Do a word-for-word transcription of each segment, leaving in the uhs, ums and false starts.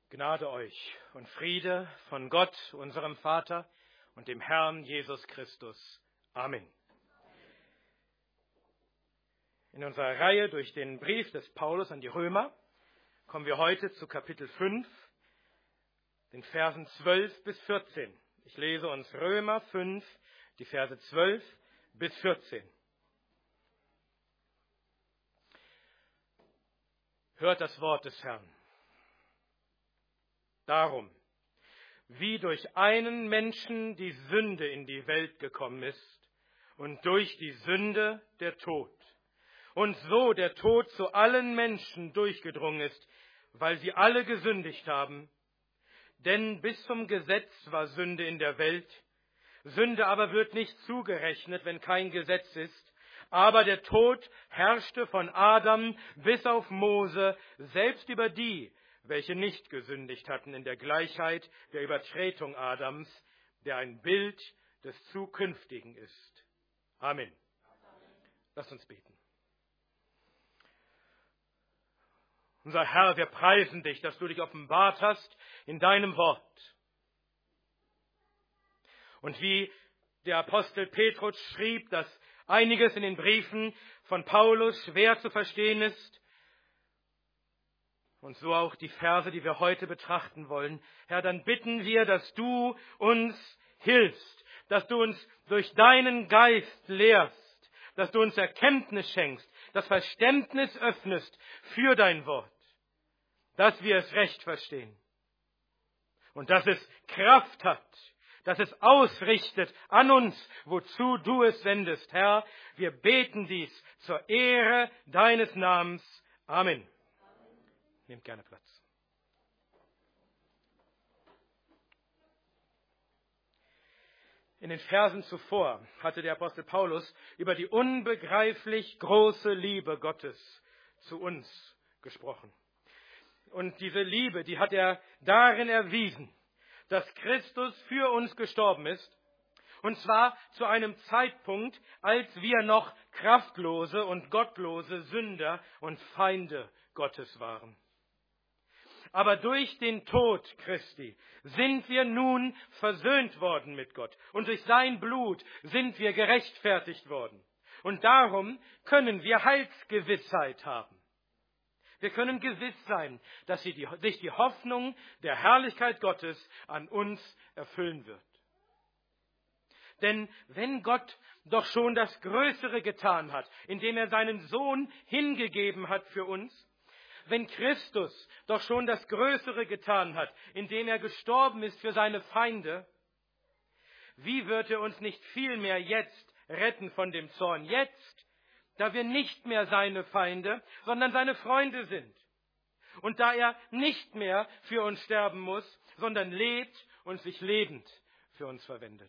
Gnade euch und Friede von Gott, unserem Vater und dem Herrn Jesus Christus. Amen. In unserer Reihe durch den Brief des Paulus an die Römer kommen wir heute zu Kapitel fünf, den Versen zwölf bis vierzehn. Ich lese uns Römer fünf, die Verse zwölf bis vierzehn. Hört das Wort des Herrn. Darum, wie durch einen Menschen die Sünde in die Welt gekommen ist und durch die Sünde der Tod, und so der Tod zu allen Menschen durchgedrungen ist, weil sie alle gesündigt haben. Denn bis zum Gesetz war Sünde in der Welt, Sünde aber wird nicht zugerechnet, wenn kein Gesetz ist. Aber der Tod herrschte von Adam bis auf Mose, selbst über die, welche nicht gesündigt hatten, in der Gleichheit der Übertretung Adams, der ein Bild des Zukünftigen ist. Amen. Lasst uns beten. Unser Herr, wir preisen dich, dass du dich offenbart hast in deinem Wort. Und wie der Apostel Petrus schrieb, dass einiges in den Briefen von Paulus schwer zu verstehen ist, und so auch die Verse, die wir heute betrachten wollen. Herr, dann bitten wir, dass du uns hilfst, dass du uns durch deinen Geist lehrst, dass du uns Erkenntnis schenkst, das Verständnis öffnest für dein Wort, dass wir es recht verstehen und dass es Kraft hat, dass es ausrichtet an uns, wozu du es sendest. Herr, wir beten dies zur Ehre deines Namens. Amen. Nehmt gerne Platz. In den Versen zuvor hatte der Apostel Paulus über die unbegreiflich große Liebe Gottes zu uns gesprochen. Und diese Liebe, die hat er darin erwiesen, dass Christus für uns gestorben ist, und zwar zu einem Zeitpunkt, als wir noch kraftlose und gottlose Sünder und Feinde Gottes waren. Aber durch den Tod Christi sind wir nun versöhnt worden mit Gott. Und durch sein Blut sind wir gerechtfertigt worden. Und darum können wir Heilsgewissheit haben. Wir können gewiss sein, dass sich die Hoffnung der Herrlichkeit Gottes an uns erfüllen wird. Denn wenn Gott doch schon das Größere getan hat, indem er seinen Sohn hingegeben hat für uns, wenn Christus doch schon das Größere getan hat, indem er gestorben ist für seine Feinde, wie wird er uns nicht vielmehr jetzt retten von dem Zorn? Jetzt, da wir nicht mehr seine Feinde, sondern seine Freunde sind. Und da er nicht mehr für uns sterben muss, sondern lebt und sich lebend für uns verwendet.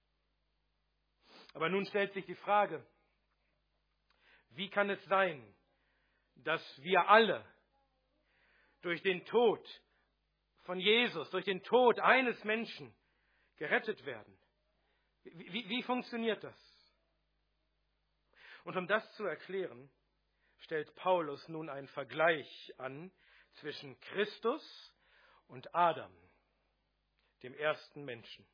Aber nun stellt sich die Frage, wie kann es sein, dass wir alle durch den Tod von Jesus, durch den Tod eines Menschen gerettet werden? Wie, wie, wie funktioniert das? Und um das zu erklären, stellt Paulus nun einen Vergleich an zwischen Christus und Adam, dem ersten Menschen.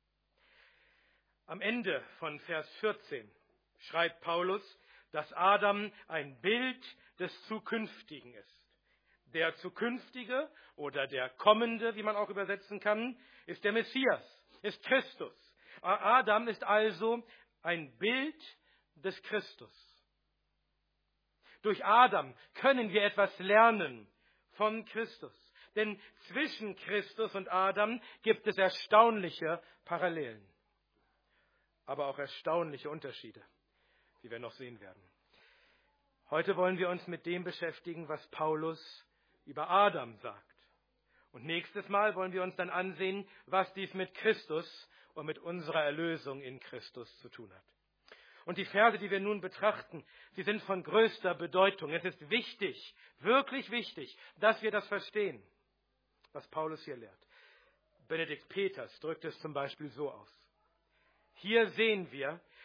Am Ende von Vers vierzehn schreibt Paulus, dass Adam ein Bild des Zukünftigen ist. Der Zukünftige oder der Kommende, wie man auch übersetzen kann, ist der Messias, ist Christus. Adam ist also ein Bild des Christus. Durch Adam können wir etwas lernen von Christus. Denn zwischen Christus und Adam gibt es erstaunliche Parallelen, aber auch erstaunliche Unterschiede, wie wir noch sehen werden. Heute wollen wir uns mit dem beschäftigen, was Paulus über Adam sagt. Und nächstes Mal wollen wir uns dann ansehen, was dies mit Christus und mit unserer Erlösung in Christus zu tun hat. Und die Verse, die wir nun betrachten, sie sind von größter Bedeutung. Es ist wichtig, wirklich wichtig, dass wir das verstehen, was Paulus hier lehrt. Benedikt Peters drückt es zum Beispiel so aus. Hier sehen wir,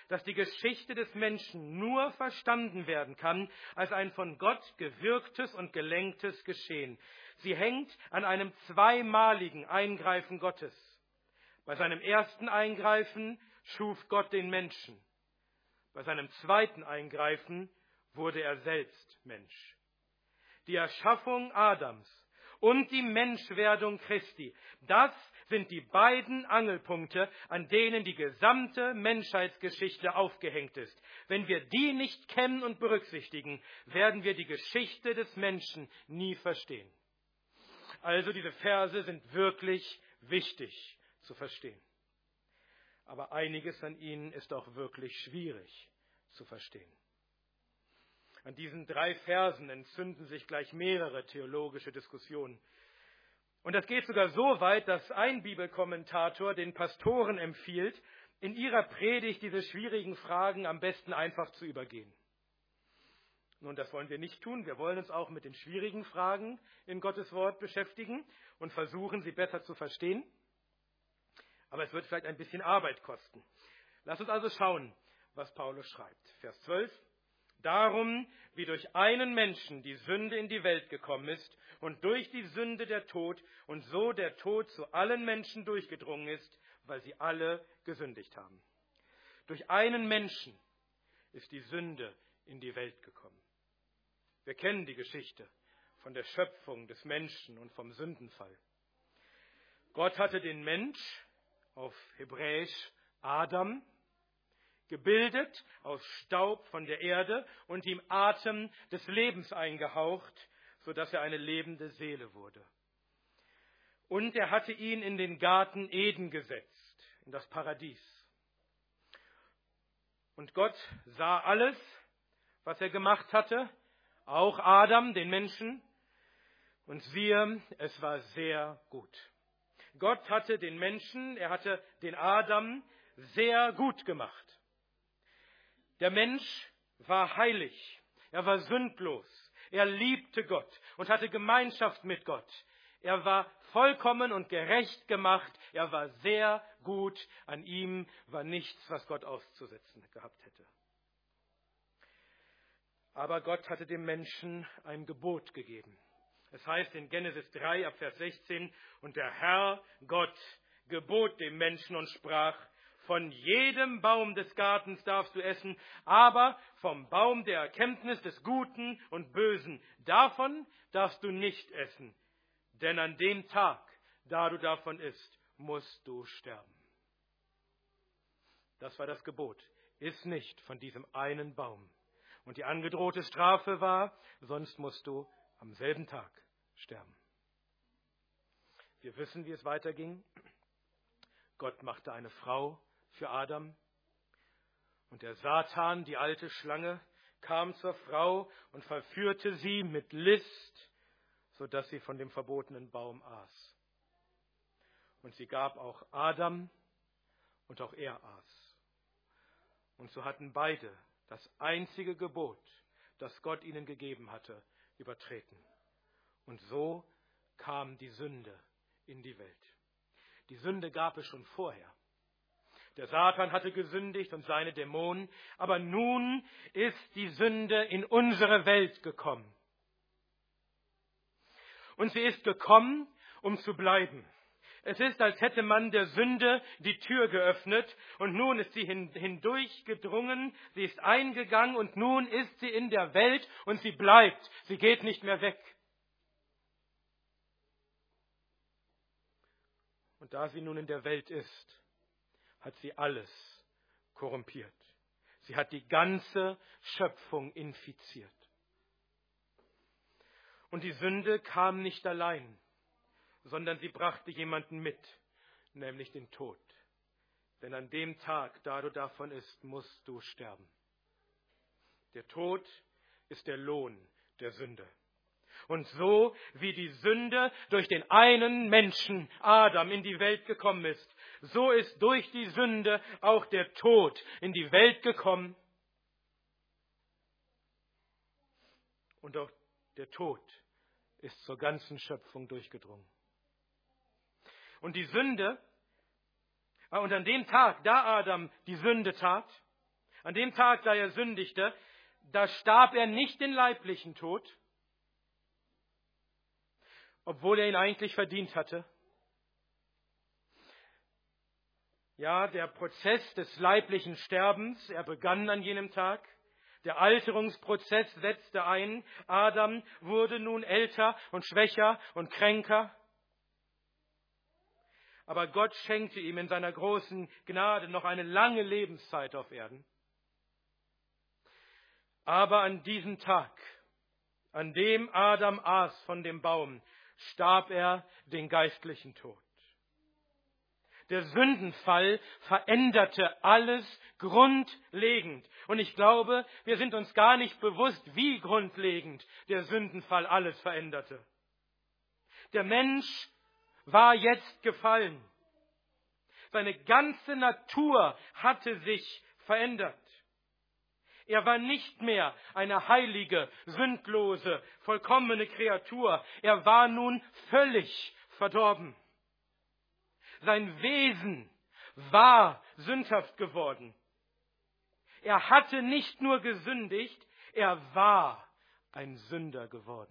dass die Geschichte des Menschen nur verstanden werden kann als ein von Gott gewirktes und gelenktes Geschehen. Sie hängt an einem zweimaligen Eingreifen Gottes. Bei seinem ersten Eingreifen schuf Gott den Menschen. Bei seinem zweiten Eingreifen wurde er selbst Mensch. Die Erschaffung Adams und die Menschwerdung Christi, das sind die beiden Angelpunkte, an denen die gesamte Menschheitsgeschichte aufgehängt ist. Wenn wir die nicht kennen und berücksichtigen, werden wir die Geschichte des Menschen nie verstehen. Also diese Verse sind wirklich wichtig zu verstehen. Aber einiges an ihnen ist auch wirklich schwierig zu verstehen. An diesen drei Versen entzünden sich gleich mehrere theologische Diskussionen. Und das geht sogar so weit, dass ein Bibelkommentator den Pastoren empfiehlt, in ihrer Predigt diese schwierigen Fragen am besten einfach zu übergehen. Nun, das wollen wir nicht tun. Wir wollen uns auch mit den schwierigen Fragen in Gottes Wort beschäftigen und versuchen, sie besser zu verstehen. Aber es wird vielleicht ein bisschen Arbeit kosten. Lass uns also schauen, was Paulus schreibt. Vers zwölf. Darum, wie durch einen Menschen die Sünde in die Welt gekommen ist und durch die Sünde der Tod und so der Tod zu allen Menschen durchgedrungen ist, weil sie alle gesündigt haben. Durch einen Menschen ist die Sünde in die Welt gekommen. Wir kennen die Geschichte von der Schöpfung des Menschen und vom Sündenfall. Gott hatte den Mensch, auf Hebräisch Adam, gebildet aus Staub von der Erde und ihm Atem des Lebens eingehaucht, sodass er eine lebende Seele wurde. Und er hatte ihn in den Garten Eden gesetzt, in das Paradies. Und Gott sah alles, was er gemacht hatte, auch Adam, den Menschen, und siehe, es war sehr gut. Gott hatte den Menschen, er hatte den Adam sehr gut gemacht. Der Mensch war heilig, er war sündlos, er liebte Gott und hatte Gemeinschaft mit Gott. Er war vollkommen und gerecht gemacht, er war sehr gut, an ihm war nichts, was Gott auszusetzen gehabt hätte. Aber Gott hatte dem Menschen ein Gebot gegeben. Es heißt in Genesis drei, ab Vers sechzehn, und der Herr Gott gebot dem Menschen und sprach, von jedem Baum des Gartens darfst du essen, aber vom Baum der Erkenntnis des Guten und Bösen, davon darfst du nicht essen. Denn an dem Tag, da du davon isst, musst du sterben. Das war das Gebot. Iss nicht von diesem einen Baum. Und die angedrohte Strafe war, sonst musst du am selben Tag sterben. Wir wissen, wie es weiterging. Gott machte eine Frau für Adam. Und der Satan, die alte Schlange, kam zur Frau und verführte sie mit List, sodass sie von dem verbotenen Baum aß. Und sie gab auch Adam, und auch er aß. Und so hatten beide das einzige Gebot, das Gott ihnen gegeben hatte, übertreten. Und so kam die Sünde in die Welt. Die Sünde gab es schon vorher. Der Satan hatte gesündigt und seine Dämonen, aber nun ist die Sünde in unsere Welt gekommen. Und sie ist gekommen, um zu bleiben. Es ist, als hätte man der Sünde die Tür geöffnet und nun ist sie hindurchgedrungen, sie ist eingegangen und nun ist sie in der Welt und sie bleibt, sie geht nicht mehr weg. Und da sie nun in der Welt ist, hat sie alles korrumpiert. Sie hat die ganze Schöpfung infiziert. Und die Sünde kam nicht allein, sondern sie brachte jemanden mit, nämlich den Tod. Denn an dem Tag, da du davon isst, musst du sterben. Der Tod ist der Lohn der Sünde. Und so wie die Sünde durch den einen Menschen, Adam, in die Welt gekommen ist, so ist durch die Sünde auch der Tod in die Welt gekommen. Und auch der Tod ist zur ganzen Schöpfung durchgedrungen. Und die Sünde, und an dem Tag, da Adam die Sünde tat, An dem Tag, da er sündigte, da starb er nicht den leiblichen Tod, obwohl er ihn eigentlich verdient hatte. Ja, der Prozess des leiblichen Sterbens, er begann an jenem Tag. Der Alterungsprozess setzte ein. Adam wurde nun älter und schwächer und kränker. Aber Gott schenkte ihm in seiner großen Gnade noch eine lange Lebenszeit auf Erden. Aber an diesem Tag, an dem Adam aß von dem Baum, starb er den geistlichen Tod. Der Sündenfall veränderte alles grundlegend. Und ich glaube, wir sind uns gar nicht bewusst, wie grundlegend der Sündenfall alles veränderte. Der Mensch war jetzt gefallen. Seine ganze Natur hatte sich verändert. Er war nicht mehr eine heilige, sündlose, vollkommene Kreatur. Er war nun völlig verdorben. Sein Wesen war sündhaft geworden. Er hatte nicht nur gesündigt, er war ein Sünder geworden.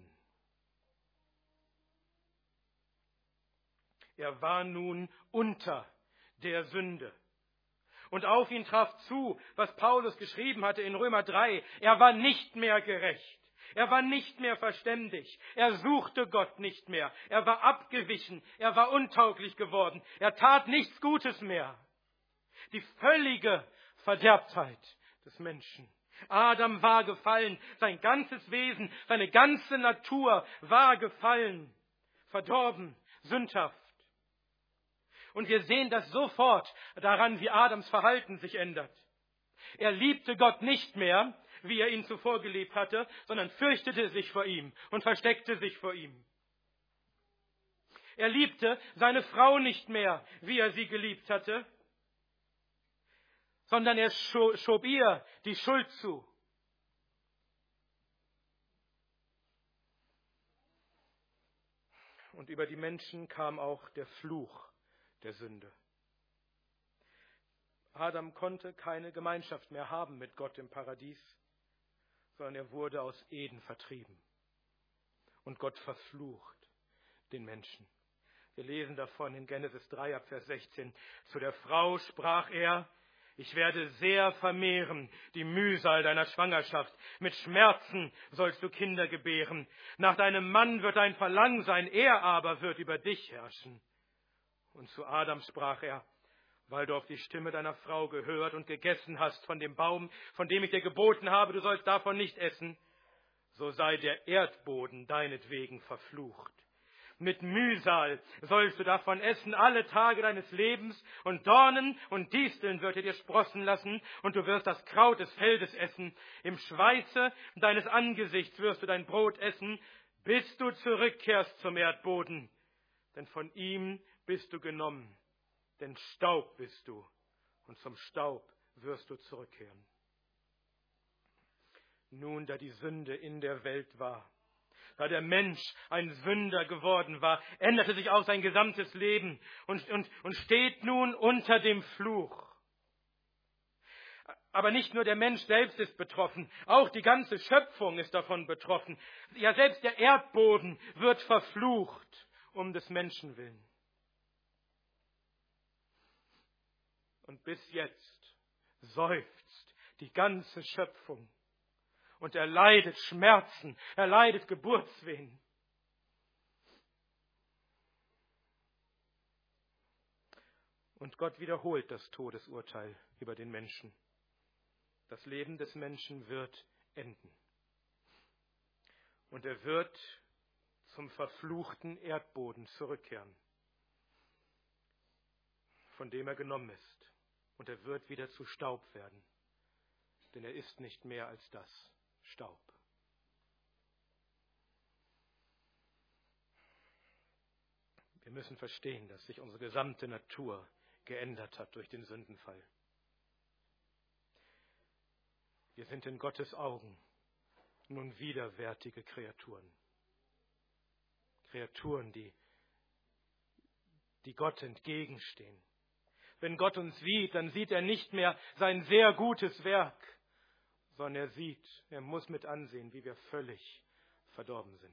Er war nun unter der Sünde. Und auf ihn traf zu, was Paulus geschrieben hatte in Römer drei. Er war nicht mehr gerecht. Er war nicht mehr verständig. Er suchte Gott nicht mehr. Er war abgewichen. Er war untauglich geworden. Er tat nichts Gutes mehr. Die völlige Verderbtheit des Menschen. Adam war gefallen. Sein ganzes Wesen, seine ganze Natur war gefallen. Verdorben, sündhaft. Und wir sehen das sofort daran, wie Adams Verhalten sich ändert. Er liebte Gott nicht mehr, wie er ihn zuvor geliebt hatte, sondern fürchtete sich vor ihm und versteckte sich vor ihm. Er liebte seine Frau nicht mehr, wie er sie geliebt hatte, sondern er schob ihr die Schuld zu. Und über die Menschen kam auch der Fluch der Sünde. Adam konnte keine Gemeinschaft mehr haben mit Gott im Paradies, sondern er wurde aus Eden vertrieben. Und Gott verflucht den Menschen. Wir lesen davon in Genesis drei, ab Vers sechzehn. Zu der Frau sprach er: Ich werde sehr vermehren die Mühsal deiner Schwangerschaft. Mit Schmerzen sollst du Kinder gebären. Nach deinem Mann wird dein Verlangen sein, er aber wird über dich herrschen. Und zu Adam sprach er: Weil du auf die Stimme deiner Frau gehört und gegessen hast von dem Baum, von dem ich dir geboten habe, du sollst davon nicht essen, so sei der Erdboden deinetwegen verflucht. Mit Mühsal sollst du davon essen alle Tage deines Lebens, und Dornen und Disteln wird er dir sprossen lassen, und du wirst das Kraut des Feldes essen. Im Schweiße deines Angesichts wirst du dein Brot essen, bis du zurückkehrst zum Erdboden. Denn von ihm bist du genommen. Denn Staub bist du, und zum Staub wirst du zurückkehren. Nun, da die Sünde in der Welt war, da der Mensch ein Sünder geworden war, änderte sich auch sein gesamtes Leben und, und, und steht nun unter dem Fluch. Aber nicht nur der Mensch selbst ist betroffen, auch die ganze Schöpfung ist davon betroffen. Ja, selbst der Erdboden wird verflucht um des Menschen willen. Und bis jetzt seufzt die ganze Schöpfung. Und er leidet Schmerzen, er leidet Geburtswehen. Und Gott wiederholt das Todesurteil über den Menschen. Das Leben des Menschen wird enden. Und er wird zum verfluchten Erdboden zurückkehren, von dem er genommen ist. Und er wird wieder zu Staub werden, denn er ist nicht mehr als das, Staub. Wir müssen verstehen, dass sich unsere gesamte Natur geändert hat durch den Sündenfall. Wir sind in Gottes Augen nun widerwärtige Kreaturen. Kreaturen, die, die Gott entgegenstehen. Wenn Gott uns sieht, dann sieht er nicht mehr sein sehr gutes Werk, sondern er sieht, er muss mit ansehen, wie wir völlig verdorben sind.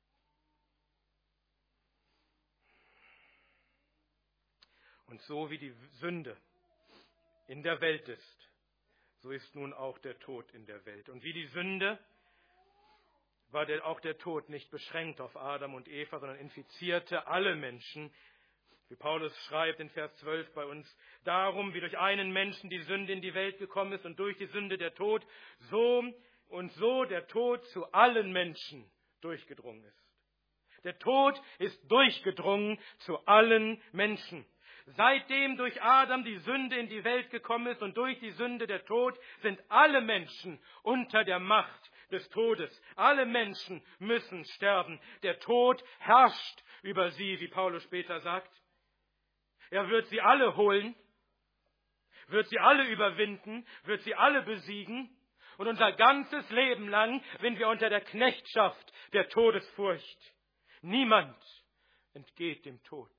Und so wie die Sünde in der Welt ist, so ist nun auch der Tod in der Welt. Und wie die Sünde war der, auch der Tod nicht beschränkt auf Adam und Eva, sondern infizierte alle Menschen. Wie Paulus schreibt in Vers zwölf bei uns, darum, wie durch einen Menschen die Sünde in die Welt gekommen ist und durch die Sünde der Tod, so und so der Tod zu allen Menschen durchgedrungen ist. Der Tod ist durchgedrungen zu allen Menschen. Seitdem durch Adam die Sünde in die Welt gekommen ist und durch die Sünde der Tod, sind alle Menschen unter der Macht des Todes. Alle Menschen müssen sterben. Der Tod herrscht über sie, wie Paulus später sagt. Er wird sie alle holen, wird sie alle überwinden, wird sie alle besiegen. Und unser ganzes Leben lang sind wir unter der Knechtschaft der Todesfurcht. Niemand entgeht dem Tod.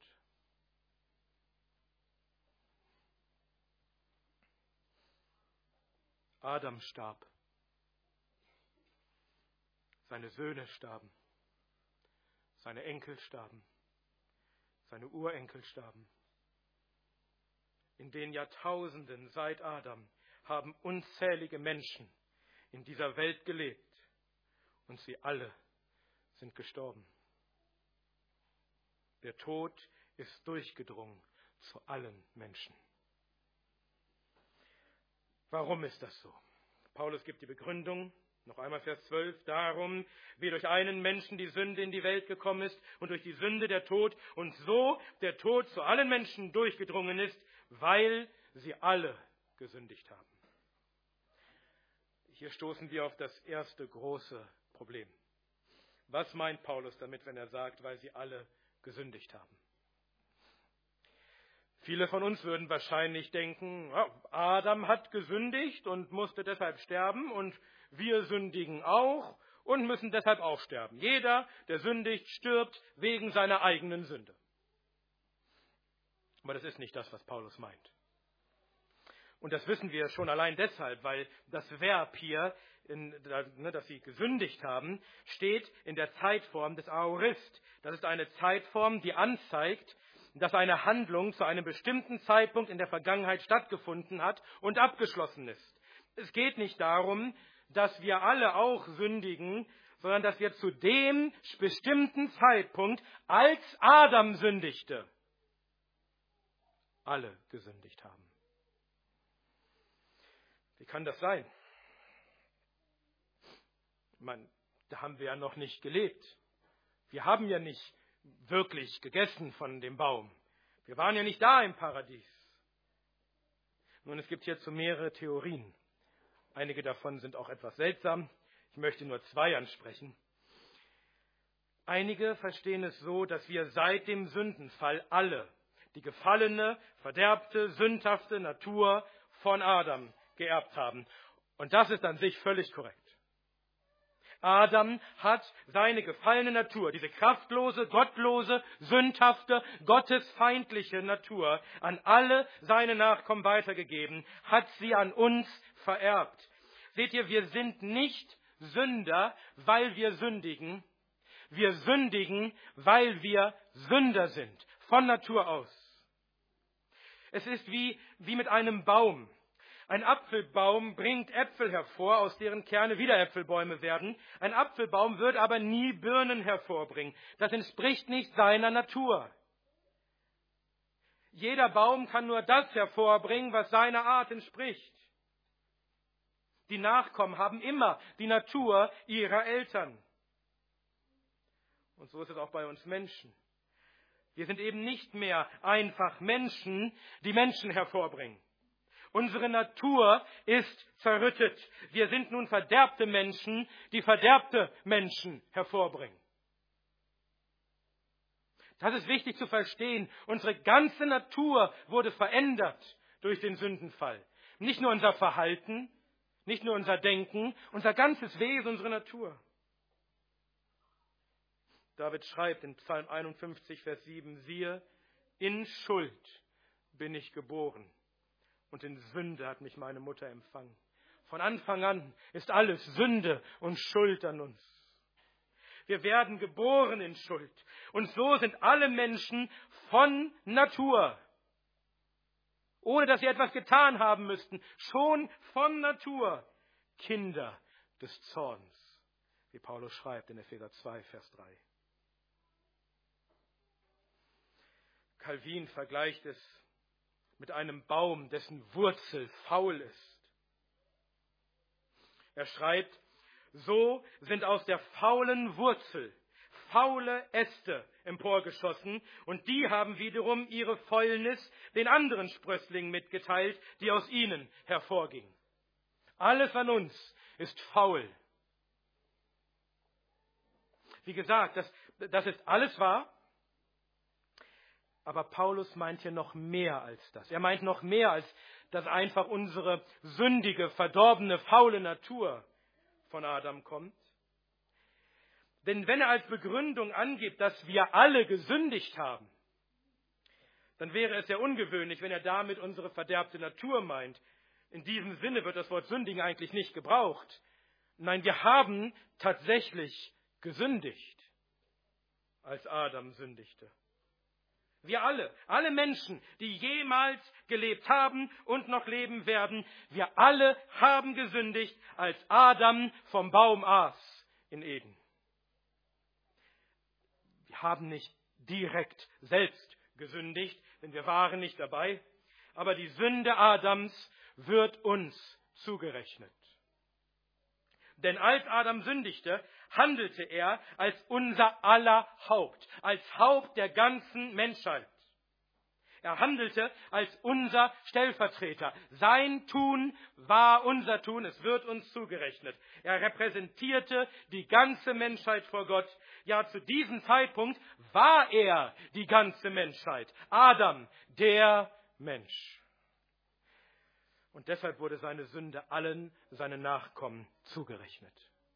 Adam starb. Seine Söhne starben. Seine Enkel starben. Seine Urenkel starben. In den Jahrtausenden seit Adam haben unzählige Menschen in dieser Welt gelebt und sie alle sind gestorben. Der Tod ist durchgedrungen zu allen Menschen. Warum ist das so? Paulus gibt die Begründung, noch einmal Vers zwölf, darum, wie durch einen Menschen die Sünde in die Welt gekommen ist und durch die Sünde der Tod und so der Tod zu allen Menschen durchgedrungen ist, weil sie alle gesündigt haben. Hier stoßen wir auf das erste große Problem. Was meint Paulus damit, wenn er sagt, weil sie alle gesündigt haben? Viele von uns würden wahrscheinlich denken, ja, Adam hat gesündigt und musste deshalb sterben und wir sündigen auch und müssen deshalb auch sterben. Jeder, der sündigt, stirbt wegen seiner eigenen Sünde. Aber das ist nicht das, was Paulus meint. Und das wissen wir schon allein deshalb, weil das Verb hier, in, dass sie gesündigt haben, steht in der Zeitform des Aorist. Das ist eine Zeitform, die anzeigt, dass eine Handlung zu einem bestimmten Zeitpunkt in der Vergangenheit stattgefunden hat und abgeschlossen ist. Es geht nicht darum, dass wir alle auch sündigen, sondern dass wir zu dem bestimmten Zeitpunkt, als Adam sündigte, alle gesündigt haben. Wie kann das sein? Ich meine, da haben wir ja noch nicht gelebt. Wir haben ja nicht wirklich gegessen von dem Baum. Wir waren ja nicht da im Paradies. Nun, es gibt hierzu mehrere Theorien. Einige davon sind auch etwas seltsam. Ich möchte nur zwei ansprechen. Einige verstehen es so, dass wir seit dem Sündenfall alle die gefallene, verderbte, sündhafte Natur von Adam geerbt haben. Und das ist an sich völlig korrekt. Adam hat seine gefallene Natur, diese kraftlose, gottlose, sündhafte, gottesfeindliche Natur an alle seine Nachkommen weitergegeben, hat sie an uns vererbt. Seht ihr, wir sind nicht Sünder, weil wir sündigen. Wir sündigen, weil wir Sünder sind, von Natur aus. Es ist wie, wie mit einem Baum. Ein Apfelbaum bringt Äpfel hervor, aus deren Kerne wieder Äpfelbäume werden. Ein Apfelbaum wird aber nie Birnen hervorbringen. Das entspricht nicht seiner Natur. Jeder Baum kann nur das hervorbringen, was seiner Art entspricht. Die Nachkommen haben immer die Natur ihrer Eltern. Und so ist es auch bei uns Menschen. Wir sind eben nicht mehr einfach Menschen, die Menschen hervorbringen. Unsere Natur ist zerrüttet. Wir sind nun verderbte Menschen, die verderbte Menschen hervorbringen. Das ist wichtig zu verstehen. Unsere ganze Natur wurde verändert durch den Sündenfall. Nicht nur unser Verhalten, nicht nur unser Denken, unser ganzes Wesen, unsere Natur. David schreibt in Psalm einundfünfzig, Vers sieben, siehe, in Schuld bin ich geboren und in Sünde hat mich meine Mutter empfangen. Von Anfang an ist alles Sünde und Schuld an uns. Wir werden geboren in Schuld. Und so sind alle Menschen von Natur, ohne dass sie etwas getan haben müssten, schon von Natur Kinder des Zorns, wie Paulus schreibt in Epheser zwei, Vers drei. Calvin vergleicht es mit einem Baum, dessen Wurzel faul ist. Er schreibt, so sind aus der faulen Wurzel faule Äste emporgeschossen und die haben wiederum ihre Fäulnis den anderen Sprösslingen mitgeteilt, die aus ihnen hervorgingen. Alles an uns ist faul. Wie gesagt, das, das ist alles wahr, aber Paulus meint hier noch mehr als das. Er meint noch mehr als, dass einfach unsere sündige, verdorbene, faule Natur von Adam kommt. Denn wenn er als Begründung angibt, dass wir alle gesündigt haben, dann wäre es ja ungewöhnlich, wenn er damit unsere verderbte Natur meint. In diesem Sinne wird das Wort sündigen eigentlich nicht gebraucht. Nein, wir haben tatsächlich gesündigt, als Adam sündigte. Wir alle, alle Menschen, die jemals gelebt haben und noch leben werden, wir alle haben gesündigt, als Adam vom Baum aß in Eden. Wir haben nicht direkt selbst gesündigt, denn wir waren nicht dabei, aber die Sünde Adams wird uns zugerechnet. Denn als Adam sündigte, handelte er als unser aller Haupt, als Haupt der ganzen Menschheit. Er handelte als unser Stellvertreter. Sein Tun war unser Tun, es wird uns zugerechnet. Er repräsentierte die ganze Menschheit vor Gott. Ja, zu diesem Zeitpunkt war er die ganze Menschheit. Adam, der Mensch. Und deshalb wurde seine Sünde allen seinen Nachkommen zugerechnet.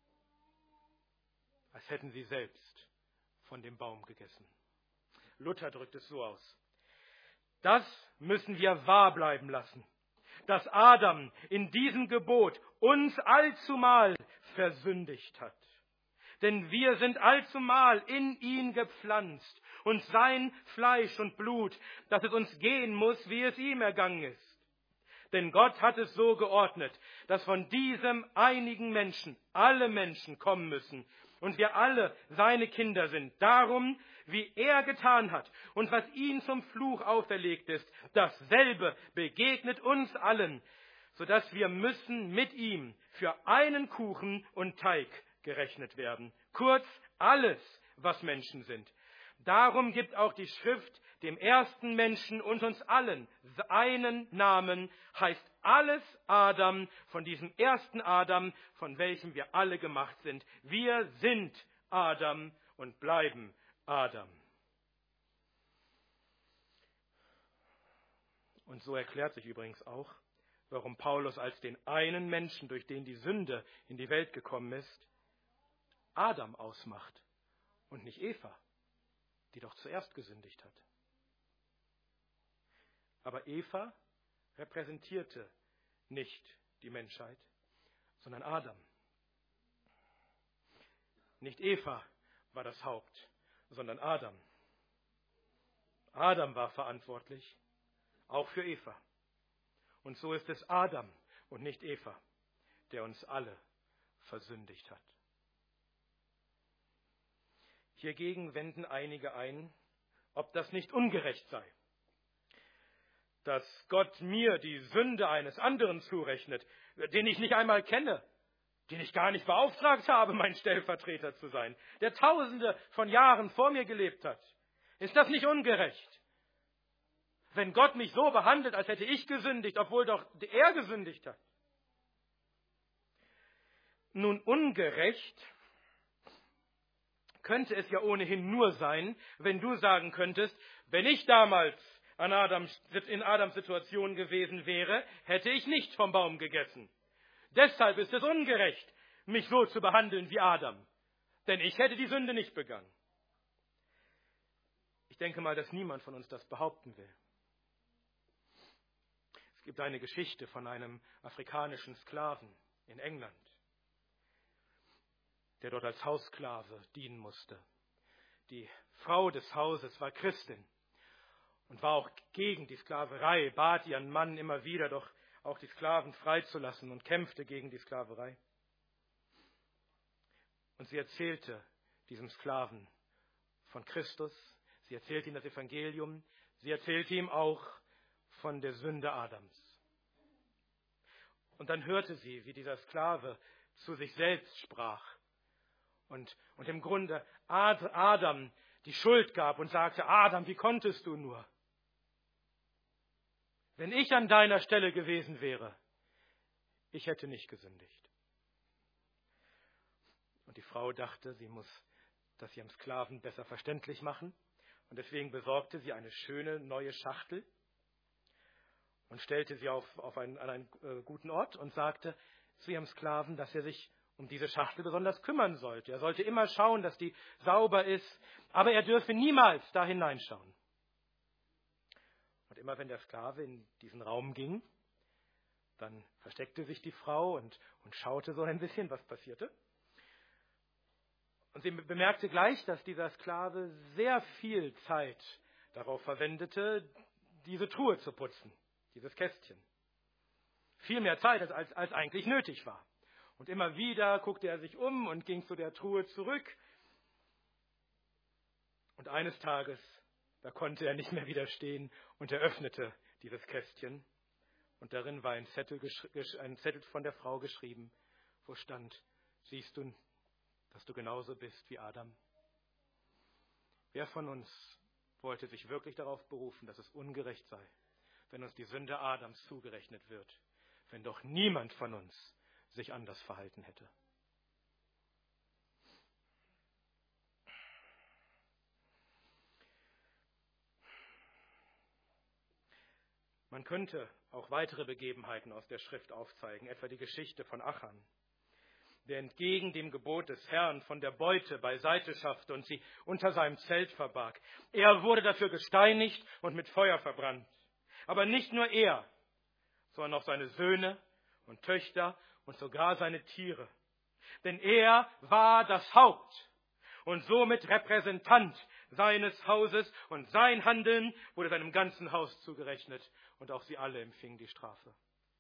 Als hätten sie selbst von dem Baum gegessen. Luther drückt es so aus. Das müssen wir wahr bleiben lassen, dass Adam in diesem Gebot uns allzumal versündigt hat. Denn wir sind allzumal in ihn gepflanzt und sein Fleisch und Blut, dass es uns gehen muss, wie es ihm ergangen ist. Denn Gott hat es so geordnet, dass von diesem einigen Menschen alle Menschen kommen müssen und wir alle seine Kinder sind. Darum, wie er getan hat und was ihm zum Fluch auferlegt ist, dasselbe begegnet uns allen, sodass wir müssen mit ihm für einen Kuchen und Teig gerechnet werden. Kurz alles, was Menschen sind. Darum gibt auch die Schrift dem ersten Menschen und uns allen einen Namen, heißt alles Adam, von diesem ersten Adam, von welchem wir alle gemacht sind. Wir sind Adam und bleiben Adam. Und so erklärt sich übrigens auch, warum Paulus als den einen Menschen, durch den die Sünde in die Welt gekommen ist, Adam ausmacht und nicht Eva, die doch zuerst gesündigt hat. Aber Eva repräsentierte nicht die Menschheit, sondern Adam. Nicht Eva war das Haupt, sondern Adam. Adam war verantwortlich, auch für Eva. Und so ist es Adam und nicht Eva, der uns alle versündigt hat. Hiergegen wenden einige ein, ob das nicht ungerecht sei, dass Gott mir die Sünde eines anderen zurechnet, den ich nicht einmal kenne, den ich gar nicht beauftragt habe, mein Stellvertreter zu sein, der Tausende von Jahren vor mir gelebt hat. Ist das nicht ungerecht? Wenn Gott mich so behandelt, als hätte ich gesündigt, obwohl doch er gesündigt hat. Nun, ungerecht könnte es ja ohnehin nur sein, wenn du sagen könntest, wenn ich damals an Adams, in Adams Situation gewesen wäre, hätte ich nicht vom Baum gegessen. Deshalb ist es ungerecht, mich so zu behandeln wie Adam. Denn ich hätte die Sünde nicht begangen. Ich denke mal, dass niemand von uns das behaupten will. Es gibt eine Geschichte von einem afrikanischen Sklaven in England, der dort als Haussklave dienen musste. Die Frau des Hauses war Christin und war auch gegen die Sklaverei, bat ihren Mann immer wieder, doch auch die Sklaven freizulassen und kämpfte gegen die Sklaverei. Und sie erzählte diesem Sklaven von Christus, sie erzählte ihm das Evangelium, sie erzählte ihm auch von der Sünde Adams. Und dann hörte sie, wie dieser Sklave zu sich selbst sprach und, und im Grunde Adam die Schuld gab und sagte, Adam, wie konntest du nur? Wenn ich an deiner Stelle gewesen wäre, ich hätte nicht gesündigt. Und die Frau dachte, sie muss das ihrem Sklaven besser verständlich machen. Und deswegen besorgte sie eine schöne neue Schachtel und stellte sie auf, auf einen, an einen äh, guten Ort und sagte zu ihrem Sklaven, dass er sich um diese Schachtel besonders kümmern sollte. Er sollte immer schauen, dass die sauber ist, aber er dürfe niemals da hineinschauen. Und immer wenn der Sklave in diesen Raum ging, dann versteckte sich die Frau und, und schaute so ein bisschen, was passierte. Und sie bemerkte gleich, dass dieser Sklave sehr viel Zeit darauf verwendete, diese Truhe zu putzen, dieses Kästchen. Viel mehr Zeit, als, als eigentlich nötig war. Und immer wieder guckte er sich um und ging zu der Truhe zurück. Und eines Tages, da konnte er nicht mehr widerstehen und er öffnete dieses Kästchen. Und darin war ein Zettel, ein Zettel von der Frau geschrieben, wo stand, siehst du, dass du genauso bist wie Adam? Wer von uns wollte sich wirklich darauf berufen, dass es ungerecht sei, wenn uns die Sünde Adams zugerechnet wird, wenn doch niemand von uns sich anders verhalten hätte? Man könnte auch weitere Begebenheiten aus der Schrift aufzeigen, etwa die Geschichte von Achan, der entgegen dem Gebot des Herrn von der Beute beiseite schaffte und sie unter seinem Zelt verbarg. Er wurde dafür gesteinigt und mit Feuer verbrannt. Aber nicht nur er, sondern auch seine Söhne und Töchter und sogar seine Tiere. Denn er war das Haupt und somit Repräsentant seines Hauses und sein Handeln wurde seinem ganzen Haus zugerechnet und auch sie alle empfingen die Strafe.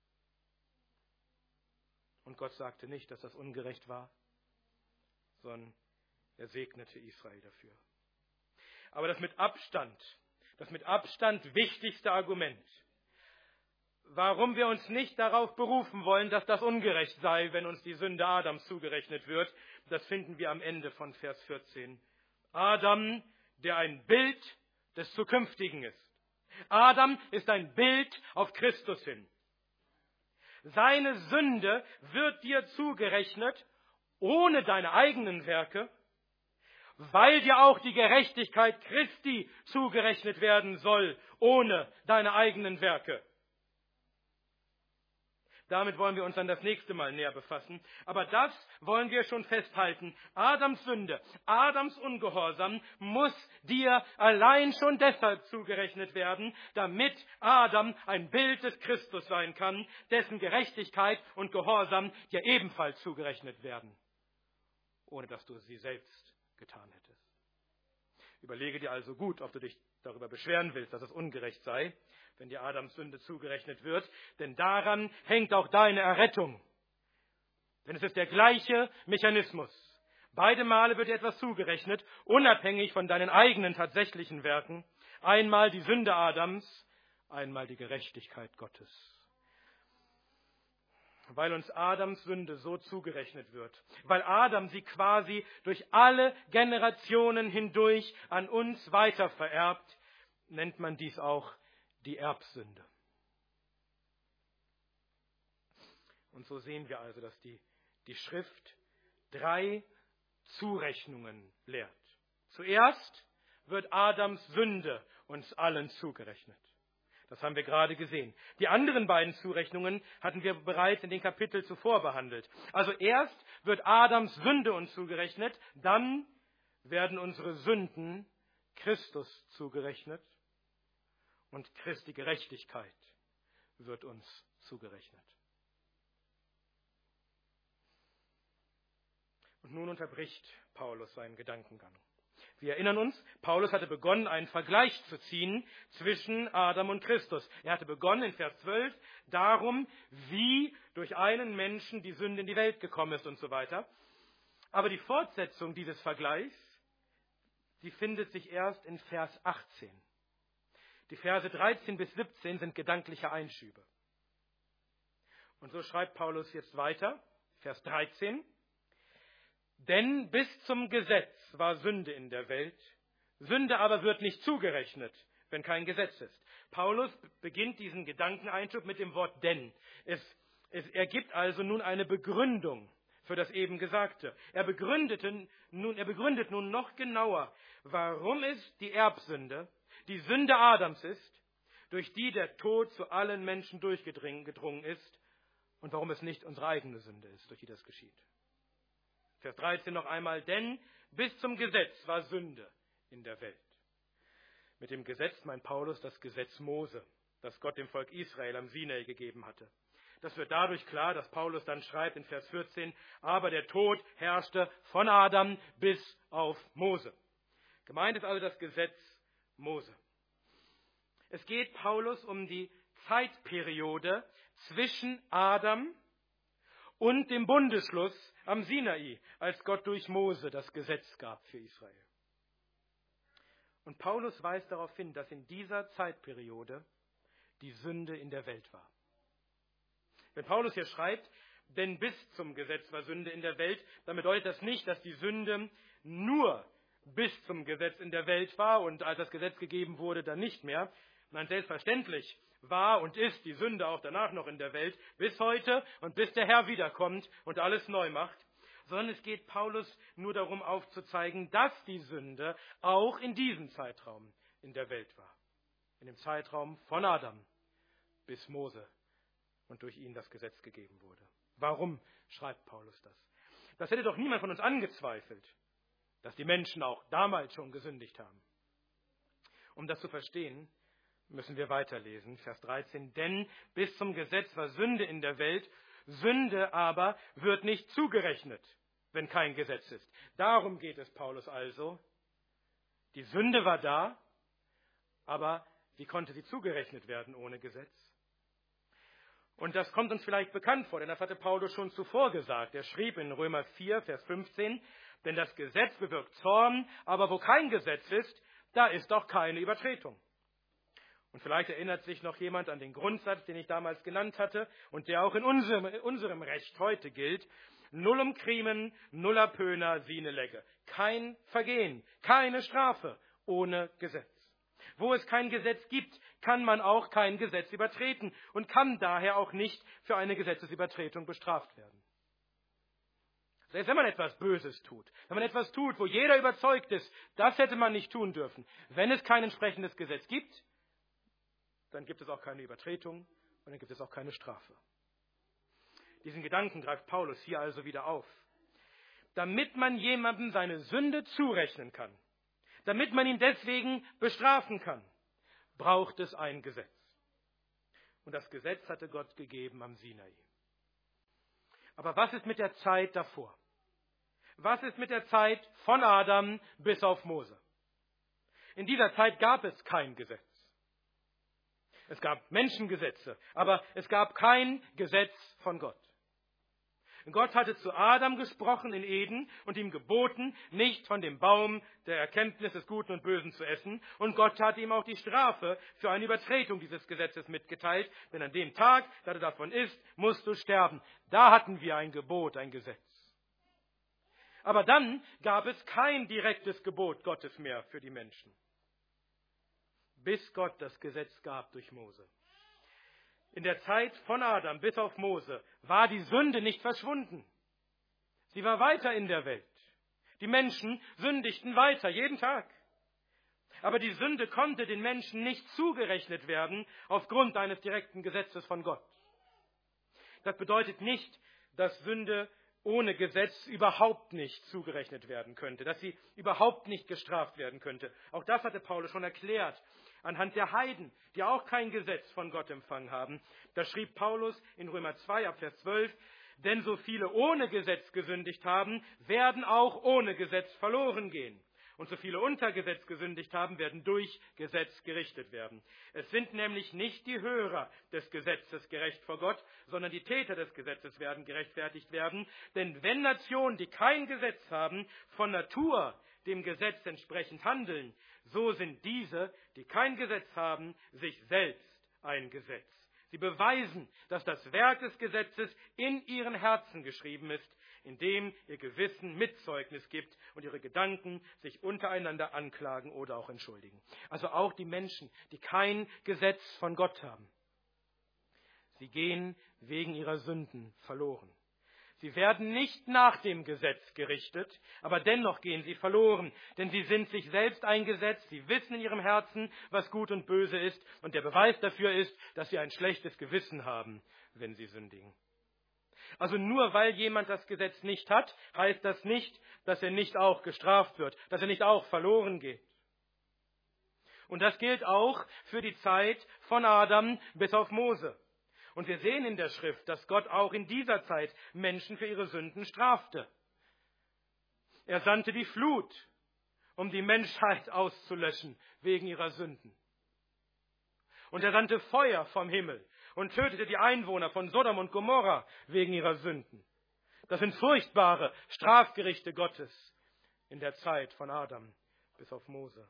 Und Gott sagte nicht, dass das ungerecht war, sondern er segnete Israel dafür. Aber das mit Abstand, das mit Abstand wichtigste Argument, warum wir uns nicht darauf berufen wollen, dass das ungerecht sei, wenn uns die Sünde Adams zugerechnet wird, das finden wir am Ende von Vers vierzehn. Adam, der ein Bild des Zukünftigen ist. Adam ist ein Bild auf Christus hin. Seine Sünde wird dir zugerechnet, ohne deine eigenen Werke, weil dir auch die Gerechtigkeit Christi zugerechnet werden soll, ohne deine eigenen Werke. Damit wollen wir uns dann das nächste Mal näher befassen. Aber das wollen wir schon festhalten. Adams Sünde, Adams Ungehorsam muss dir allein schon deshalb zugerechnet werden, damit Adam ein Bild des Christus sein kann, dessen Gerechtigkeit und Gehorsam dir ebenfalls zugerechnet werden, ohne dass du sie selbst getan hättest. Überlege dir also gut, ob du dich darüber beschweren willst, dass es ungerecht sei, wenn dir Adams Sünde zugerechnet wird, denn daran hängt auch deine Errettung. Denn es ist der gleiche Mechanismus. Beide Male wird dir etwas zugerechnet, unabhängig von deinen eigenen tatsächlichen Werken. Einmal die Sünde Adams, einmal die Gerechtigkeit Gottes. Weil uns Adams Sünde so zugerechnet wird, weil Adam sie quasi durch alle Generationen hindurch an uns weiter vererbt, nennt man dies auch die Erbsünde. Und so sehen wir also, dass die, die Schrift drei Zurechnungen lehrt. Zuerst wird Adams Sünde uns allen zugerechnet. Das haben wir gerade gesehen. Die anderen beiden Zurechnungen hatten wir bereits in den Kapiteln zuvor behandelt. Also erst wird Adams Sünde uns zugerechnet, dann werden unsere Sünden Christus zugerechnet und Christi Gerechtigkeit wird uns zugerechnet. Und nun unterbricht Paulus seinen Gedankengang. Wir erinnern uns, Paulus hatte begonnen, einen Vergleich zu ziehen zwischen Adam und Christus. Er hatte begonnen in Vers zwölf darum, wie durch einen Menschen die Sünde in die Welt gekommen ist und so weiter. Aber die Fortsetzung dieses Vergleichs, die findet sich erst in Vers achtzehn. Die Verse dreizehn bis siebzehn sind gedankliche Einschübe. Und so schreibt Paulus jetzt weiter, Vers dreizehn. Denn bis zum Gesetz war Sünde in der Welt, Sünde aber wird nicht zugerechnet, wenn kein Gesetz ist. Paulus beginnt diesen Gedankeneinschub mit dem Wort denn. Es, es ergibt also nun eine Begründung für das eben Gesagte. Er, begründete nun, er begründet nun noch genauer, warum es die Erbsünde, die Sünde Adams ist, durch die der Tod zu allen Menschen durchgedrungen ist und warum es nicht unsere eigene Sünde ist, durch die das geschieht. Vers dreizehn noch einmal, denn bis zum Gesetz war Sünde in der Welt. Mit dem Gesetz meint Paulus das Gesetz Mose, das Gott dem Volk Israel am Sinai gegeben hatte. Das wird dadurch klar, dass Paulus dann schreibt in Vers vierzehn, aber der Tod herrschte von Adam bis auf Mose. Gemeint ist also das Gesetz Mose. Es geht Paulus um die Zeitperiode zwischen Adam und dem Bundesschluss am Sinai, als Gott durch Mose das Gesetz gab für Israel. Und Paulus weist darauf hin, dass in dieser Zeitperiode die Sünde in der Welt war. Wenn Paulus hier schreibt, denn bis zum Gesetz war Sünde in der Welt, dann bedeutet das nicht, dass die Sünde nur bis zum Gesetz in der Welt war und als das Gesetz gegeben wurde, dann nicht mehr. Nein, selbstverständlich war und ist die Sünde auch danach noch in der Welt, bis heute und bis der Herr wiederkommt und alles neu macht. Sondern es geht Paulus nur darum aufzuzeigen, dass die Sünde auch in diesem Zeitraum in der Welt war. In dem Zeitraum von Adam bis Mose und durch ihn das Gesetz gegeben wurde. Warum schreibt Paulus das? Das hätte doch niemand von uns angezweifelt, dass die Menschen auch damals schon gesündigt haben. Um das zu verstehen, müssen wir weiterlesen, Vers dreizehn. Denn bis zum Gesetz war Sünde in der Welt, Sünde aber wird nicht zugerechnet, wenn kein Gesetz ist. Darum geht es Paulus also. Die Sünde war da, aber wie konnte sie zugerechnet werden ohne Gesetz? Und das kommt uns vielleicht bekannt vor, denn das hatte Paulus schon zuvor gesagt. Er schrieb in Römer vier, Vers fünfzehn, denn das Gesetz bewirkt Zorn, aber wo kein Gesetz ist, da ist auch keine Übertretung. Und vielleicht erinnert sich noch jemand an den Grundsatz, den ich damals genannt hatte und der auch in unserem, in unserem Recht heute gilt. Nullum crimen, nulla pöna sine lege. Kein Vergehen, keine Strafe ohne Gesetz. Wo es kein Gesetz gibt, kann man auch kein Gesetz übertreten und kann daher auch nicht für eine Gesetzesübertretung bestraft werden. Selbst wenn man etwas Böses tut, wenn man etwas tut, wo jeder überzeugt ist, das hätte man nicht tun dürfen. Wenn es kein entsprechendes Gesetz gibt, dann gibt es auch keine Übertretung und dann gibt es auch keine Strafe. Diesen Gedanken greift Paulus hier also wieder auf. Damit man jemandem seine Sünde zurechnen kann, damit man ihn deswegen bestrafen kann, braucht es ein Gesetz. Und das Gesetz hatte Gott gegeben am Sinai. Aber was ist mit der Zeit davor? Was ist mit der Zeit von Adam bis auf Mose? In dieser Zeit gab es kein Gesetz. Es gab Menschengesetze, aber es gab kein Gesetz von Gott. Gott hatte zu Adam gesprochen in Eden und ihm geboten, nicht von dem Baum der Erkenntnis des Guten und Bösen zu essen. Und Gott hat ihm auch die Strafe für eine Übertretung dieses Gesetzes mitgeteilt. Denn an dem Tag, da du davon isst, musst du sterben. Da hatten wir ein Gebot, ein Gesetz. Aber dann gab es kein direktes Gebot Gottes mehr für die Menschen. Bis Gott das Gesetz gab durch Mose. In der Zeit von Adam bis auf Mose war die Sünde nicht verschwunden. Sie war weiter in der Welt. Die Menschen sündigten weiter, jeden Tag. Aber die Sünde konnte den Menschen nicht zugerechnet werden aufgrund eines direkten Gesetzes von Gott. Das bedeutet nicht, dass Sünde ohne Gesetz überhaupt nicht zugerechnet werden könnte, dass sie überhaupt nicht gestraft werden könnte. Auch das hatte Paulus schon erklärt anhand der Heiden, die auch kein Gesetz von Gott empfangen haben. Da schrieb Paulus in Römer zwei ab Vers zwölf, denn so viele ohne Gesetz gesündigt haben, werden auch ohne Gesetz verloren gehen. Und so viele unter Gesetz gesündigt haben, werden durch Gesetz gerichtet werden. Es sind nämlich nicht die Hörer des Gesetzes gerecht vor Gott, sondern die Täter des Gesetzes werden gerechtfertigt werden. Denn wenn Nationen, die kein Gesetz haben, von Natur dem Gesetz entsprechend handeln, so sind diese, die kein Gesetz haben, sich selbst ein Gesetz. Sie beweisen, dass das Werk des Gesetzes in ihren Herzen geschrieben ist, indem ihr Gewissen Mitzeugnis gibt und ihre Gedanken sich untereinander anklagen oder auch entschuldigen. Also auch die Menschen, die kein Gesetz von Gott haben. Sie gehen wegen ihrer Sünden verloren. Sie werden nicht nach dem Gesetz gerichtet, aber dennoch gehen sie verloren, denn sie sind sich selbst ein Gesetz, sie wissen in ihrem Herzen, was gut und böse ist, und der Beweis dafür ist, dass sie ein schlechtes Gewissen haben, wenn sie sündigen. Also nur weil jemand das Gesetz nicht hat, heißt das nicht, dass er nicht auch gestraft wird, dass er nicht auch verloren geht. Und das gilt auch für die Zeit von Adam bis auf Mose. Und wir sehen in der Schrift, dass Gott auch in dieser Zeit Menschen für ihre Sünden strafte. Er sandte die Flut, um die Menschheit auszulöschen wegen ihrer Sünden. Und er sandte Feuer vom Himmel und tötete die Einwohner von Sodom und Gomorra wegen ihrer Sünden. Das sind furchtbare Strafgerichte Gottes in der Zeit von Adam bis auf Mose.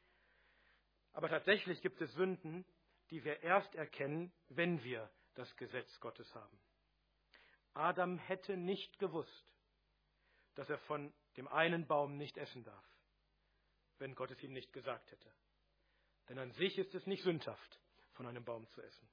Aber tatsächlich gibt es Sünden, die wir erst erkennen, wenn wir das Gesetz Gottes haben. Adam hätte nicht gewusst, dass er von dem einen Baum nicht essen darf, wenn Gott es ihm nicht gesagt hätte. Denn an sich ist es nicht sündhaft, von einem Baum zu essen.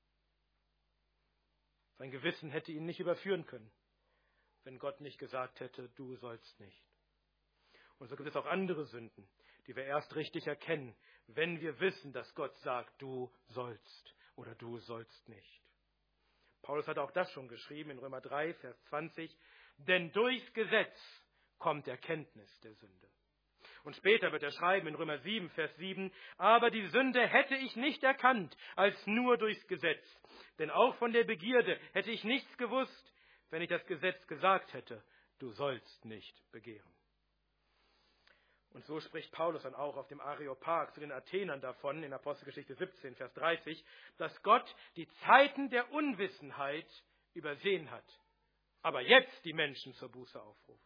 Sein Gewissen hätte ihn nicht überführen können, wenn Gott nicht gesagt hätte, du sollst nicht. Und so gibt es auch andere Sünden, die wir erst richtig erkennen, wenn wir wissen, dass Gott sagt, du sollst oder du sollst nicht. Paulus hat auch das schon geschrieben in Römer drei, Vers zwanzig, denn durchs Gesetz kommt Erkenntnis der Sünde. Und später wird er schreiben in Römer sieben, Vers sieben, aber die Sünde hätte ich nicht erkannt, als nur durchs Gesetz. Denn auch von der Begierde hätte ich nichts gewusst, wenn ich das Gesetz gesagt hätte, du sollst nicht begehren. Und so spricht Paulus dann auch auf dem Areopag zu den Athenern davon, in Apostelgeschichte siebzehn, Vers dreißig, dass Gott die Zeiten der Unwissenheit übersehen hat, aber jetzt die Menschen zur Buße aufruft.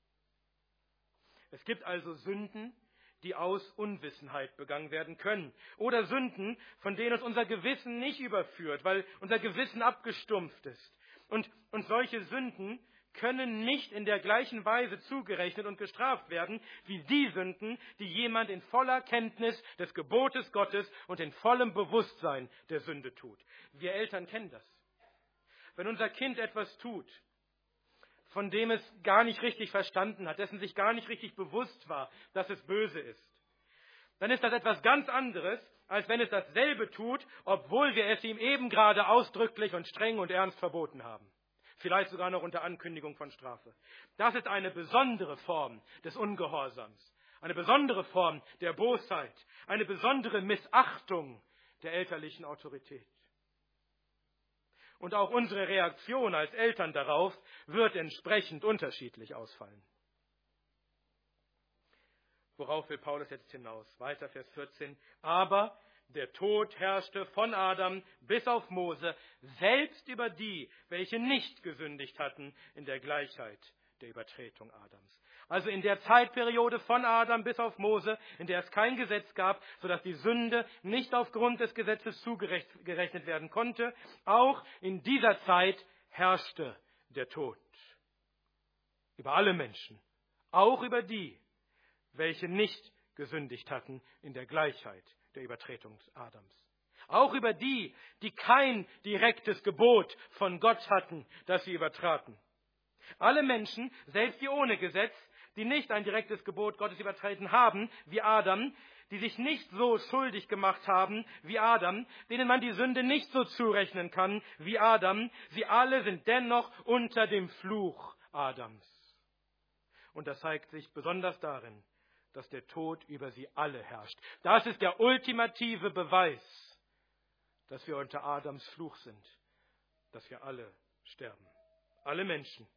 Es gibt also Sünden, die aus Unwissenheit begangen werden können. Oder Sünden, von denen uns unser Gewissen nicht überführt, weil unser Gewissen abgestumpft ist. Und, und solche Sünden können nicht in der gleichen Weise zugerechnet und gestraft werden, wie die Sünden, die jemand in voller Kenntnis des Gebotes Gottes und in vollem Bewusstsein der Sünde tut. Wir Eltern kennen das. Wenn unser Kind etwas tut, von dem es gar nicht richtig verstanden hat, dessen sich gar nicht richtig bewusst war, dass es böse ist, dann ist das etwas ganz anderes, als wenn es dasselbe tut, obwohl wir es ihm eben gerade ausdrücklich und streng und ernst verboten haben. Vielleicht sogar noch unter Ankündigung von Strafe. Das ist eine besondere Form des Ungehorsams, eine besondere Form der Bosheit, eine besondere Missachtung der elterlichen Autorität. Und auch unsere Reaktion als Eltern darauf wird entsprechend unterschiedlich ausfallen. Worauf will Paulus jetzt hinaus? Weiter Vers vierzehn. Aber der Tod herrschte von Adam bis auf Mose, selbst über die, welche nicht gesündigt hatten, in der Gleichheit der Übertretung Adams. Also in der Zeitperiode von Adam bis auf Mose, in der es kein Gesetz gab, sodass die Sünde nicht aufgrund des Gesetzes zugerechnet werden konnte, auch in dieser Zeit herrschte der Tod über alle Menschen, auch über die, welche nicht gesündigt hatten in der Gleichheit der Übertretung Adams. Auch über die, die kein direktes Gebot von Gott hatten, das sie übertraten. Alle Menschen, selbst die ohne Gesetz, die nicht ein direktes Gebot Gottes übertreten haben, wie Adam, die sich nicht so schuldig gemacht haben wie Adam, denen man die Sünde nicht so zurechnen kann wie Adam, sie alle sind dennoch unter dem Fluch Adams. Und das zeigt sich besonders darin, dass der Tod über sie alle herrscht. Das ist der ultimative Beweis, dass wir unter Adams Fluch sind, dass wir alle sterben. Alle Menschen.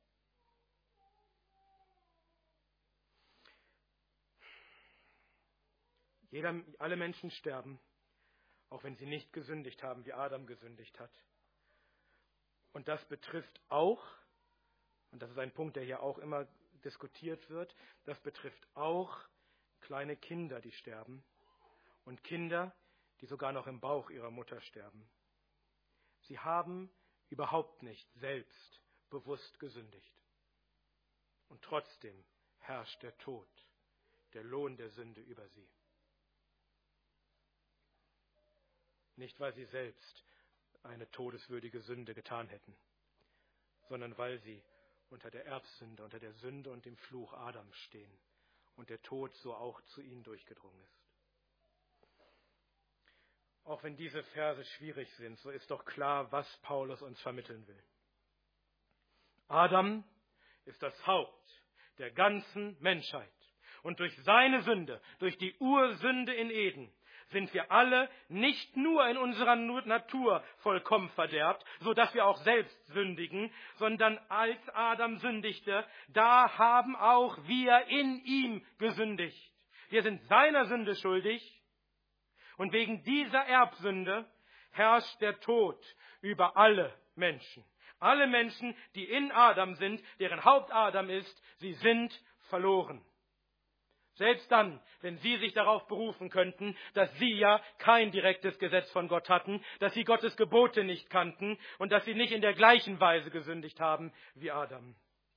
Jeder, alle Menschen sterben, auch wenn sie nicht gesündigt haben, wie Adam gesündigt hat. Und das betrifft auch, und das ist ein Punkt, der hier auch immer diskutiert wird, das betrifft auch kleine Kinder, die sterben und Kinder, die sogar noch im Bauch ihrer Mutter sterben. Sie haben überhaupt nicht selbst bewusst gesündigt. Und trotzdem herrscht der Tod, der Lohn der Sünde über sie. Nicht, weil sie selbst eine todeswürdige Sünde getan hätten, sondern weil sie unter der Erbsünde, unter der Sünde und dem Fluch Adams stehen und der Tod so auch zu ihnen durchgedrungen ist. Auch wenn diese Verse schwierig sind, so ist doch klar, was Paulus uns vermitteln will. Adam ist das Haupt der ganzen Menschheit. Und durch seine Sünde, durch die Ursünde in Eden, sind wir alle nicht nur in unserer Natur vollkommen verderbt, so dass wir auch selbst sündigen, sondern als Adam sündigte, da haben auch wir in ihm gesündigt. Wir sind seiner Sünde schuldig und wegen dieser Erbsünde herrscht der Tod über alle Menschen. Alle Menschen, die in Adam sind, deren Haupt Adam ist, sie sind verloren. Selbst dann, wenn sie sich darauf berufen könnten, dass sie ja kein direktes Gesetz von Gott hatten, dass sie Gottes Gebote nicht kannten und dass sie nicht in der gleichen Weise gesündigt haben wie Adam.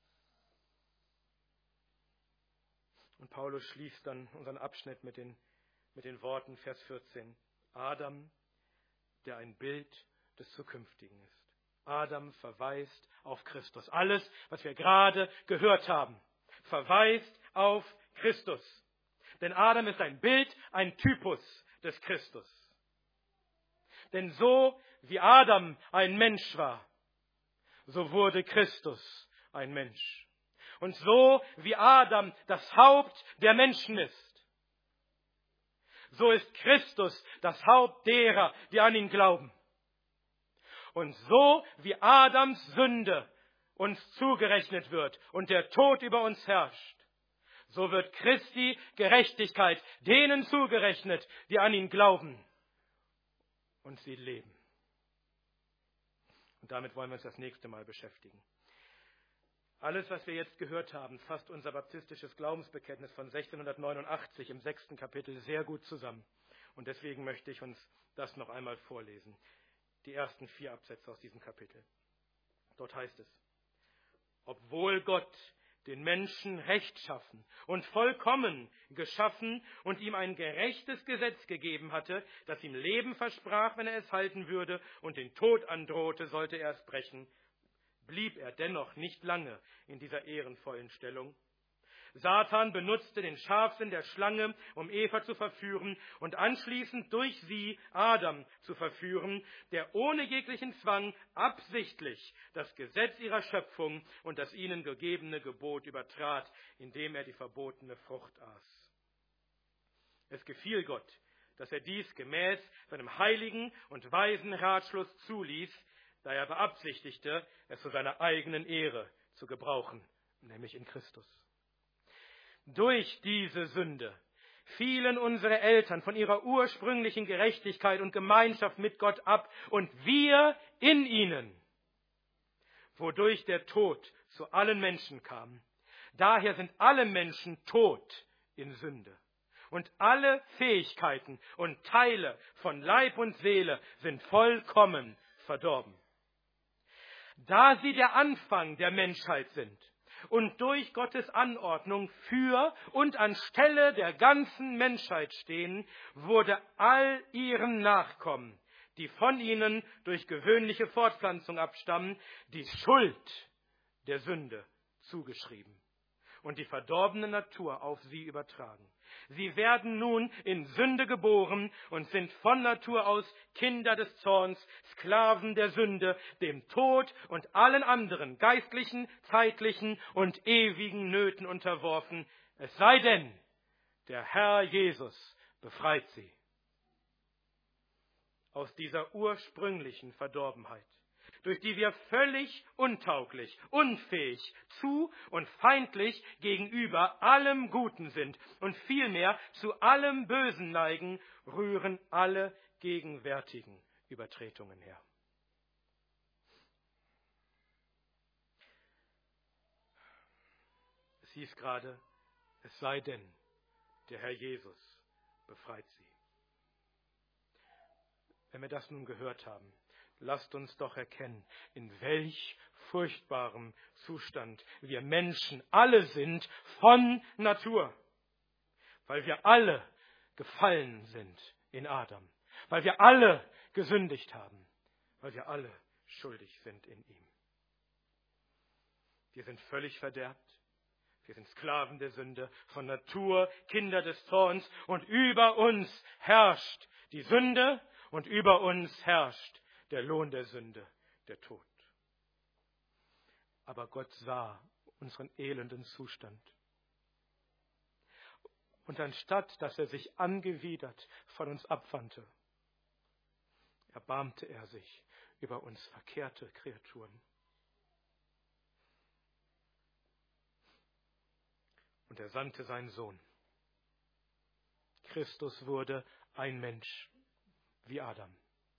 Und Paulus schließt dann unseren Abschnitt mit den, mit den Worten, Vers vierzehn. Adam, der ein Bild des Zukünftigen ist. Adam verweist auf Christus. Alles, was wir gerade gehört haben, verweist auf Christus. Denn Adam ist ein Bild, ein Typus des Christus. Denn so wie Adam ein Mensch war, so wurde Christus ein Mensch. Und so wie Adam das Haupt der Menschen ist, so ist Christus das Haupt derer, die an ihn glauben. Und so wie Adams Sünde uns zugerechnet wird und der Tod über uns herrscht, so wird Christi Gerechtigkeit denen zugerechnet, die an ihn glauben und sie leben. Und damit wollen wir uns das nächste Mal beschäftigen. Alles, was wir jetzt gehört haben, fasst unser baptistisches Glaubensbekenntnis von sechzehnhundertneunundachtzig im sechsten Kapitel sehr gut zusammen. Und deswegen möchte ich uns das noch einmal vorlesen. Die ersten vier Absätze aus diesem Kapitel. Dort heißt es: Obwohl Gott den Menschen rechtschaffen und vollkommen geschaffen und ihm ein gerechtes Gesetz gegeben hatte, das ihm Leben versprach, wenn er es halten würde, und den Tod androhte, sollte er es brechen, blieb er dennoch nicht lange in dieser ehrenvollen Stellung. Satan benutzte den Scharfsinn der Schlange, um Eva zu verführen und anschließend durch sie Adam zu verführen, der ohne jeglichen Zwang absichtlich das Gesetz ihrer Schöpfung und das ihnen gegebene Gebot übertrat, indem er die verbotene Frucht aß. Es gefiel Gott, dass er dies gemäß seinem heiligen und weisen Ratschluss zuließ, da er beabsichtigte, es zu seiner eigenen Ehre zu gebrauchen, nämlich in Christus. Durch diese Sünde fielen unsere Eltern von ihrer ursprünglichen Gerechtigkeit und Gemeinschaft mit Gott ab und wir in ihnen, wodurch der Tod zu allen Menschen kam. Daher sind alle Menschen tot in Sünde und alle Fähigkeiten und Teile von Leib und Seele sind vollkommen verdorben. Da sie der Anfang der Menschheit sind und durch Gottes Anordnung für und anstelle der ganzen Menschheit stehen, wurde all ihren Nachkommen, die von ihnen durch gewöhnliche Fortpflanzung abstammen, die Schuld der Sünde zugeschrieben und die verdorbene Natur auf sie übertragen. Sie werden nun in Sünde geboren und sind von Natur aus Kinder des Zorns, Sklaven der Sünde, dem Tod und allen anderen geistlichen, zeitlichen und ewigen Nöten unterworfen. Es sei denn, der Herr Jesus befreit sie aus dieser ursprünglichen Verdorbenheit, durch die wir völlig untauglich, unfähig zu und feindlich gegenüber allem Guten sind und vielmehr zu allem Bösen neigen, rühren alle gegenwärtigen Übertretungen her. Es hieß gerade, es sei denn, der Herr Jesus befreit sie. Wenn wir das nun gehört haben, lasst uns doch erkennen, in welch furchtbarem Zustand wir Menschen alle sind von Natur, weil wir alle gefallen sind in Adam, weil wir alle gesündigt haben, weil wir alle schuldig sind in ihm. Wir sind völlig verderbt, wir sind Sklaven der Sünde, von Natur Kinder des Zorns und über uns herrscht die Sünde und über uns herrscht der Lohn der Sünde, der Tod. Aber Gott sah unseren elenden Zustand. Und anstatt, dass er sich angewidert von uns abwandte, erbarmte er sich über uns verkehrte Kreaturen. Und er sandte seinen Sohn. Christus wurde ein Mensch wie Adam.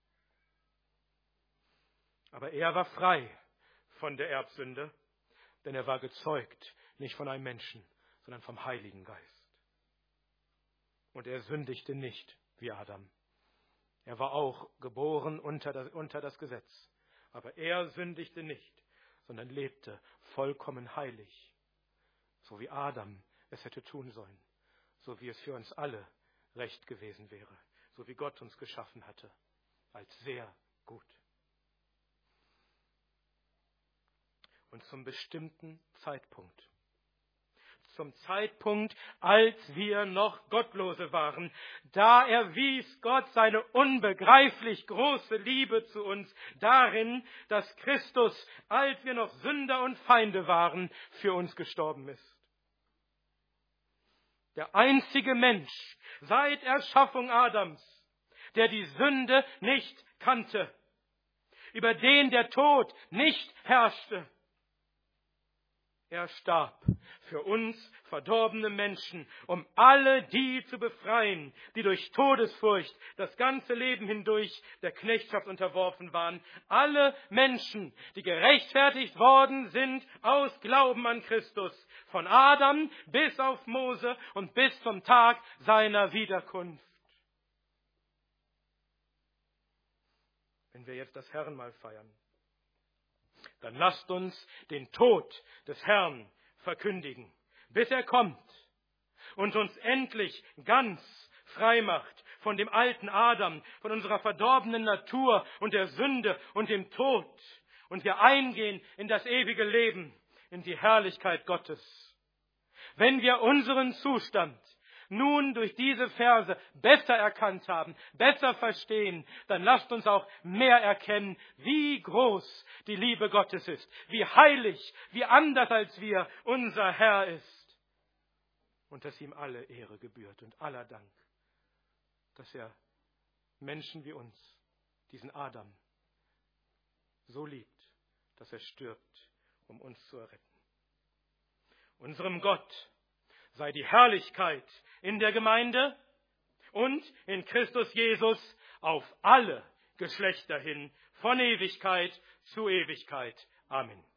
Aber er war frei von der Erbsünde, denn er war gezeugt, nicht von einem Menschen, sondern vom Heiligen Geist. Und er sündigte nicht wie Adam. Er war auch geboren unter das, unter das Gesetz. Aber er sündigte nicht, sondern lebte vollkommen heilig, so wie Adam es hätte tun sollen, so wie es für uns alle recht gewesen wäre, so wie Gott uns geschaffen hatte, als sehr gut. Und zum bestimmten Zeitpunkt, zum Zeitpunkt, als wir noch Gottlose waren, da erwies Gott seine unbegreiflich große Liebe zu uns darin, dass Christus, als wir noch Sünder und Feinde waren, für uns gestorben ist. Der einzige Mensch seit Erschaffung Adams, der die Sünde nicht kannte, über den der Tod nicht herrschte. Er starb für uns verdorbene Menschen, um alle die zu befreien, die durch Todesfurcht das ganze Leben hindurch der Knechtschaft unterworfen waren. Alle Menschen, die gerechtfertigt worden sind aus Glauben an Christus, von Adam bis auf Mose und bis zum Tag seiner Wiederkunft. Wenn wir jetzt das Herrenmahl feiern, dann lasst uns den Tod des Herrn verkündigen, bis er kommt und uns endlich ganz frei macht von dem alten Adam, von unserer verdorbenen Natur und der Sünde und dem Tod. Und wir eingehen in das ewige Leben, in die Herrlichkeit Gottes. Wenn wir unseren Zustand nun durch diese Verse besser erkannt haben, besser verstehen, dann lasst uns auch mehr erkennen, wie groß die Liebe Gottes ist, wie heilig, wie anders als wir unser Herr ist und dass ihm alle Ehre gebührt und aller Dank, dass er Menschen wie uns, diesen Adam, so liebt, dass er stirbt, um uns zu erretten. Unserem Gott sei die Herrlichkeit in der Gemeinde und in Christus Jesus auf alle Geschlechter hin, von Ewigkeit zu Ewigkeit. Amen.